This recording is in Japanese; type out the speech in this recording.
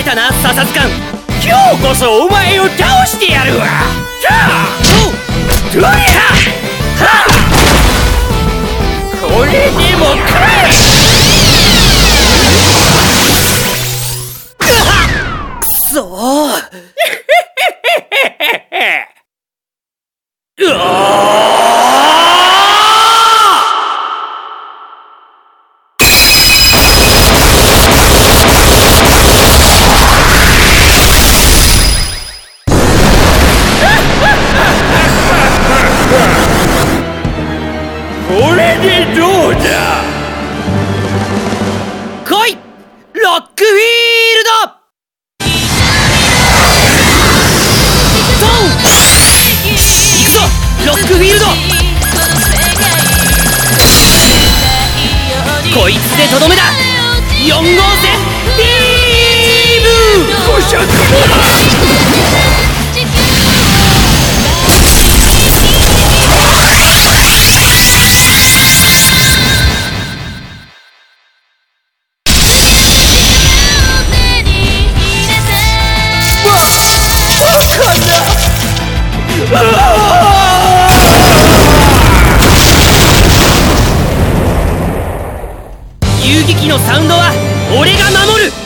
たな笹塚。今日こそお前を倒してやるわ。どやはこれでもかい。くそーうわこれでどうだ。来いロックフィールド。ドン。行くぞロックフィールド。こいつでとどめだ。4号線ビーム。捕食だ。遊撃のサウンドは俺が守る。